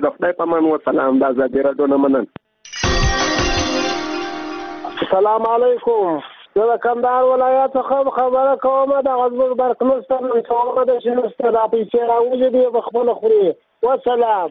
د خدای په امان وسلام. د ازادي راډیو نه مننه. السلام علیکم. زه د کندهار ولایت څخه خبره کوم. د غزبر برقنور سره کومه د شنو ستر پیسې راوځي دی په خپل خوري. والسلام.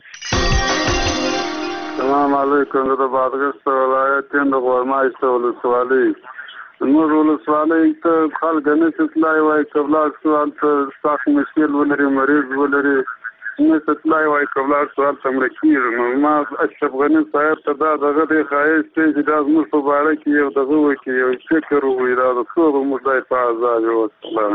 السلام علیکم. زه د بادغیس ولایت د غورمایست ولسوالۍ نور ولسوالۍ ته خلک نه تلای وای قبله سوال ته سخت مشکل ولري مریض ولري نه تلای وای قبله سوال ته مرکیر ما اشرف غنی صاحب ته دا دغه د خایست چې دا زموږ په باره کې یو دغه وکړي یو فکر ووایي دا د څو موږ دی په آزاد وسلام.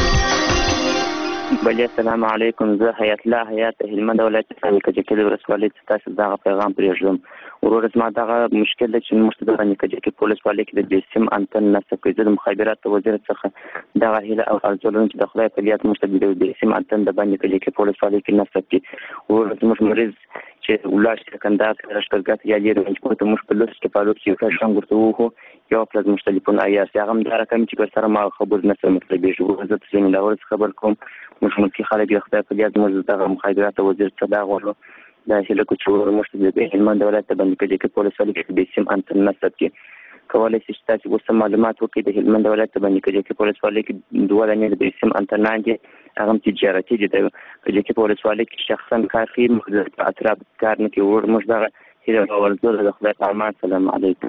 بله السلام علیکم. زه حیات الله حیات هلمند ولایت کجکي ولسوالۍ ته تاسو دغه پیغام پرېږدم. ورور زما دغه مشکل دی چې موږ ته دغه کجکي ولسوالۍ کې د جسم انتن نصب کوي. زه د مخابراتو وزیر څخه دغه هیله او ارزو لرم چې د خدای په یاد موږ ته د جسم انتن د باندې کجکي ولسوالۍ کې نصب کړي. ورور زموږ مریض چې ولاړ شي کندهار ته لښکرګاه ته یا لرې ونجکو ته موږ په لوس کې فالوپ کې یو ښه ژوند ورته ووهو یو پلس موږ ټلیفون ایاس هغه هم دا رقم چې سره ما خبر نه سم مطلبېږي. زه تسلیم لاور خبر کوم موږ ملکي خلک د خدای په یاد موږ دغه مخابراتو وزیر څخه دا غواړو دا هیله کوو چې ورور موږ ته د هلمند ولایت ته باندې کجکي ولسوالۍ کې د سیم انتن نصب کړي. کولی شي چې تاسو اوس معلومات وکړئ د هلمند ولایت ته باندې کجکي ولسوالۍ کې دوه دانې د سیم انتنان دي هغه هم تجارتي دي. د کجکي ولسوالۍ کې شخصا کار کوي موږ په اطراف کار نه کوي. ورور موږ دغه هیله ورزو د خدای په امان. سلام علیکم.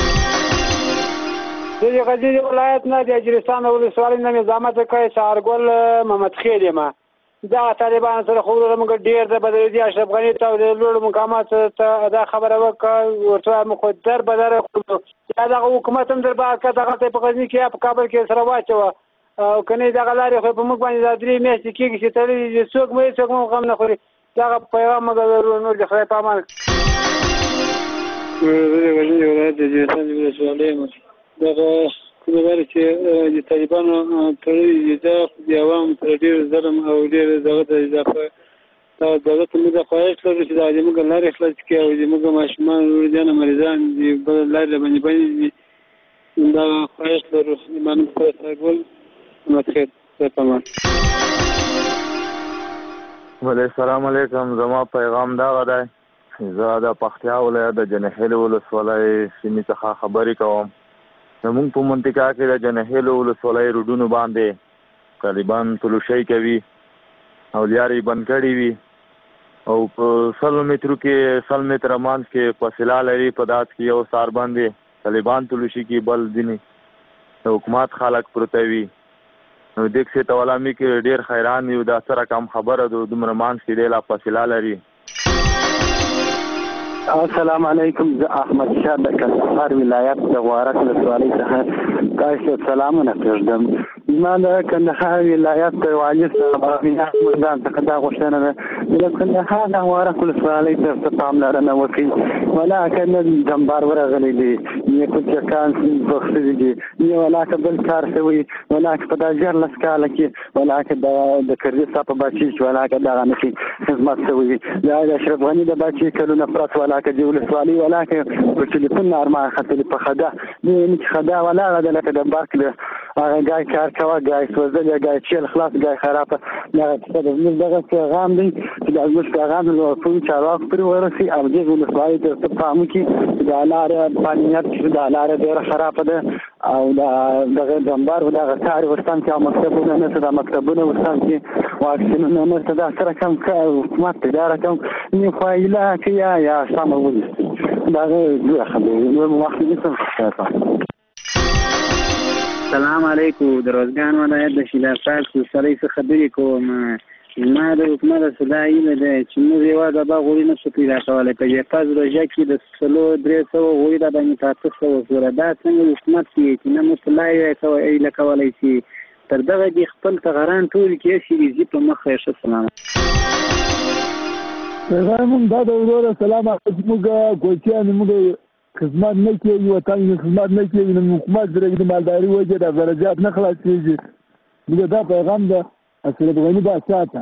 زه د غزني ولایت نه د اجرستان ولسوالۍ نه نظامت کوي شهرګل محمد خیل یم. دا طالبان سره خو موږ ډېر د بدري اشرف غنی ته د لوړ مقامات ته دا خبره وکړه ورته موږ در بدر دا دغه حکومت هم در بعد دغه په غزني کې په کابل کې سره واچوه او کني دغه لارې خو په موږ باندې د درې میاشتې کېږي چې تللی څوک مو غم نه خوري. دغه پیغام موږ نور د خدای په امان. زه د غزني ولایت د اجرستان ولسوالۍ یم. دغه کومه لاره چې د طالبانو تړلي دي دا د عوامو سره ډېر ظلم او ډېر دغه ته اضافه دا دولت موږ د خواهش لرو چې دا زموږ لارې خلاص کړي او زموږ ماشومان وروڼه مریضان دي بل لارې باندې دي دا خواهش لرو. ایمان په تاګول متخیر تمام. وعلیکم السلام علیکم. زما پیغام دا غواړي زه د پکتیا ولایت د جنهیل ولسوالۍ سیمې څخه خبرې کوم. زموږ په منطقه کې د جنهیل ولسوالۍ روډونو باندې طالبان تلوشۍ کوي او لارې بند کړي وي او په 100 مترو کې 100 متره منځ کې فاصله لري. په داس کې یو سار باندې طالبان تلوشي کې بل ځینې د حکومت خلک پروته وي. نو دې څه تولامی کې ډېر حیران یو دا سره کم خبره د دومره منځ کې ډېره فاصله لري. السلام علیکم. زه احمد شاه د کندهار ولایت د غوارک ولسوالۍ څخه تاسو ته سلامونه پرېږدم. زما د کندهار ولایت د والي صاحب مندان څخه دا غوښتنه ده د کندهار د غوارک ولسوالۍ ته پاملرنه وکړي. ولاکه نه جنبار ورغلی دی نه کوچکان بخښلي دي نه ولاکه بل کار شوی ولاکه په دا 14 کاله کې ولاکه د کردي صاحب په بچي ولاکه دغه نشي خدمت شوی دا اشرف غنی د بچي کلونه پرات ولاکه دی ولسوالۍ ولاکه په ټلیفون ارمان خاطر په خدا نه خدا ولا غدا لکه د بارک له هغه ګای کار کوا ګای سوزل ګای چیل خلاص ګای خراب نه دغه پیغام دی چې د موږ پیغام له ټول چارواکو پورې ورسي او دې ولسوالۍ ته فهم کی د لارې پانیات چې د لارې ډېره خراب ده او دغه جنبار او دغه کار ورستان کې مکتبونه نه د مکتبونه ورستان کې واکسینونه نه د سره کم حکومت اداره کوم نه فایله کې یا سمول دا دوه خبرې نو وخت یې څه. السلام علیکم. د روزګان ولایت د شیلافات ولسوالۍ څخه خبرې کوم. ما د حکومت صدا ایله ده چې موږ یو د باغ غوړي نه پیدا کولای په جهاز روزه کې د 300 غوړي د باندې 300 زره دا څنګه حکومت چې نه مطلای کوي لکولای شي تر دغه د خپل تغران ټول کې شي دي په مخه شه. سلام پیغام دا د ورور سلام موږ کوچیان موږ خدمت نه کوي وطن خدمت نه کوي نو حکومت درې د مالداري وجه د درجات نه خلاص کیږي. موږ دا پیغام ده اشرف غنی با ساته.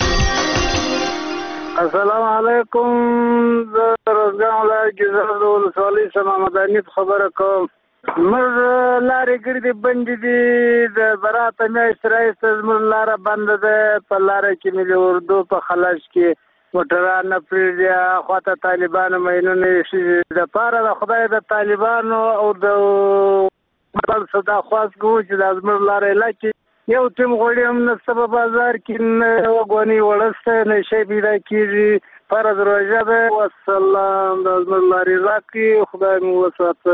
السلام علیکم. زه روزګان ولایت کې زه د ولسوالۍ سما مدني خبره کوم. موږ لارې ګرځي بند دي د براته میاشت راځي زموږ لاره بند ده په لاره کې ملي اردو په خلاص کې موټران نه پرېږدي خواته طالبانو مینونه ایښي دپاره د خدای د طالبانو او د بل څه دا خواست کوو چې دا زموږ لاره علاج کړي یو ټیم غوړي هم نشته په بازار کې نه وګونې وړه شته نه شی پیدا کېږي فرض روژه ده والسلام دا زموږ لارې راکړي خدای مو وساته.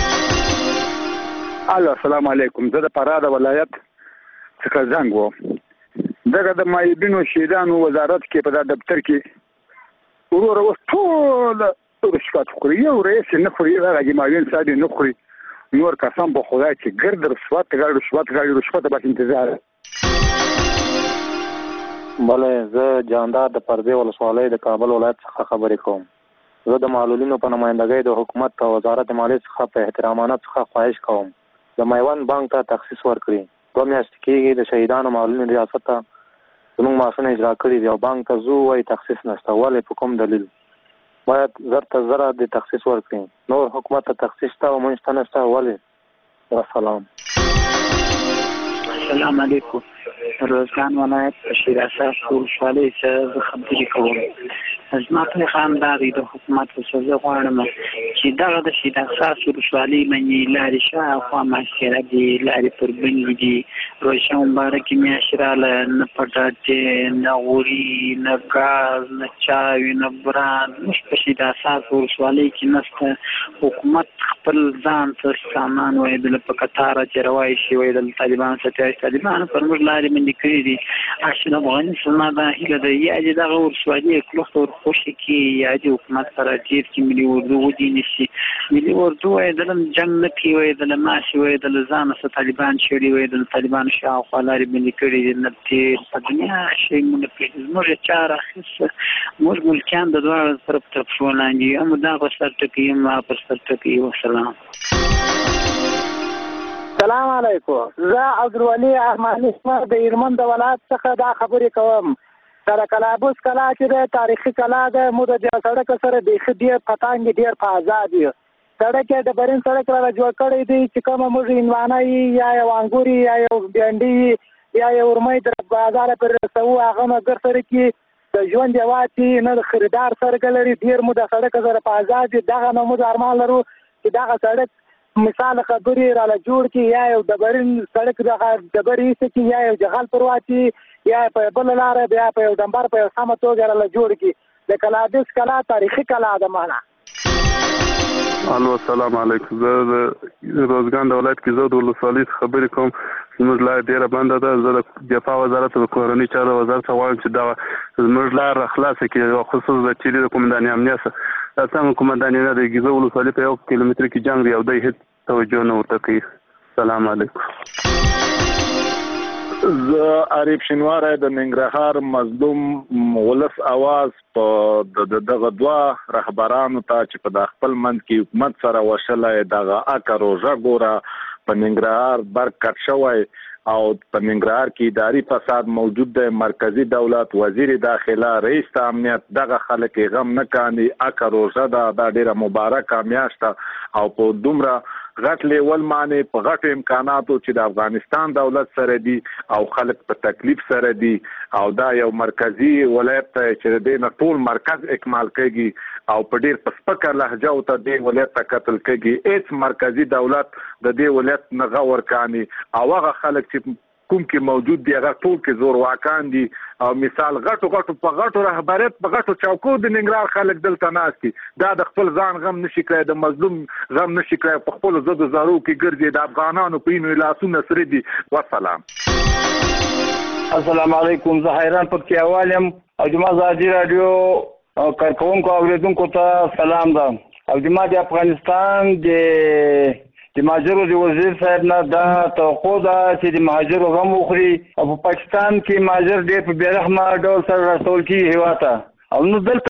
السلام علیکم. زه د فراه د ولایت څخه زنګ وم. دغه د مایبینو شهیدانو وزارت کې په دا دفتر کې وروره اوس ټول رشوت خوري یو رئیس نه خوري هغه مایبین صاحب نه خوري نور قسم په خدای چې ګرد رشوت بس انتظار. بله زه جاندار د پردې ولسوالۍ د کابل ولایت څخه خبرې کوم. زه د معلولینو په نمایندګۍ د حکومت او وزارت مالیې څخه په احترامانه څخه خواهش کوم د میوند بانک ته تخصیص ورکړي. 2 میاشتې کېږي د شهیدانو معلولینو ریاست ته زموږ معاشونه اجرا کړي دي او بانک ته ځو وایي تخصیص نشته. ولې په کوم دلیل؟ باید زر ته زره د تخصیص ورکړي. نور حکومت ته تخصیص شته او موږ ته نشته. ولې؟ والسلام. السلام علیکم. روزګان ولایت شیر اساس ولسوالۍ څخه زه خبرې کوم. زما پیغام دا دی د حکومت څخه زه غواړم چې دغه د شیر اساس ولسوالۍ باندې لارې شاوخوا محاصره دي لارې پر بندې دي روژه مبارکې میاشتې راغله نه پټاټې نه غوړي نه ګاز نه چای نه بران موږ په شیر اساس ولسوالۍ کې نشته. حکومت خپل ځان ته سامان وایدل په قطاره چې روای شي وایدل طالبان ستایي طالبان پر موږ لارې باندې کړي دي. اشنا افغانستان دا هیله ده یا چې دغه ولسوالۍ کلوخت ورخوشي کې یا د حکومت سره ډېر چې ملي اردو ودینې شي. ملي اردو وایدل جنګ نه کوي وایدل ماشي وایدل ځان سره طالبان شړي وایدل طالبان شاوخوا لارې باندې کړي دي نه تېر په دنیا شی مونږ پرېږدي زموږ چاره اخیسته موږ ملکیان د دواړو طرف تر پښو لاندې هم دا په سر ټکي هم پر سر ټکي. وسلام. سلام علیکم. زه عبدالولي احمدي اسمر د هلمند د ولایت څخه دا خبرې کوم. سره کلابوس کلا چې د تاریخي کلا ده موږ د دې سړک سره بیخي ډېر پتنګ ډېر په آزاد یو سړک یې د برین سړک را جوړ کړی دی چې کومه موږ هندوانه یا یو انګور یا یو بینډي یا یو ورمۍ د بازار پر رسوو هغه مګر سره کې د ژوند یوازې نه د خریدار سره لري ډېر موږ د سړک سره په آزاد دغه نه موږ ارمان لرو چې دغه سړک مثال خبرې را جوړ کی یا یو د برین سړک د برې سکی یا یو جغل پرواتی یا په بل لار بیا په یو دمبر په سمه توګه را جوړ کی د کلابس کلا تاریخي کلا ده معنا. السلام علیکم. زه د روزګان د ولایت کې زه د ولسوالۍ خبرې کوم. زموږ لار ډېره بنده ده. زه د دفاع وزارت د کورنۍ چارو وزارت غواړم چې دا زموږ لار خلاصه کړي خصوصا د چیرې د قومندانۍ امنیت څخه څنګه قومندانۍ نه د ګیزو ولسوالۍ په 1 کیلومتر کې جنګ دی او دوی هیڅ توجه نه ورته کوي. سلام علیکم. زه عارف شینواری د ننګرهار مظلوم ولس اواز په دغه دوه رهبرانو ته چې په د خپل منځ کې حکومت سره وشلای دغه اکه روژه ګوره په ننګرهار برق کټ شوی او په ننګرهار کې اداري فساد موجود دی. مرکزی دولت وزیر داخله رئیس امنیت دغه خلک غم نه کاندي. اکه روژه دا ډیره مبارکه میاشت او په دومره غټ لیول معنی په غټو امکاناتو چې د افغانستان دولت سره دي او خلک په تکلیف سره دي او دا یو مرکزی ولایت چې د نه ټول مرکز اکمال کوي او په ډیر په سپکه لهجه او ته د ولایت ته قتل کوي. هیڅ مرکزی دولت د دې ولایت نه غور کاني او هغه خلک چې کوم کې موجود دی هغه ټول کې زور واکان دي او مثال غټو په غټو رهبریت په غټو چوکو د ننګرهار خلک دلته ناست دي. دا د خپل ځان غم نشي کړی د مظلوم غم نشي کړی په خپل زړه زارو کې ګرځي د افغانانو په اینو لاسونه سره دي. والسلام. السلام علیکم. زه حیران پکتیاوال یم او د ازادي رادیو کارکونکو اوریدونکو ته سلام ده او د افغانستان د مهاجرو د وزیر صاحب نه دا توقع ده چې د مهاجرو غم وخوري او په پاکستان کې مهاجر ډېر په بې رحمه ډول سره راټول کېږي هېواد ته او نو دلته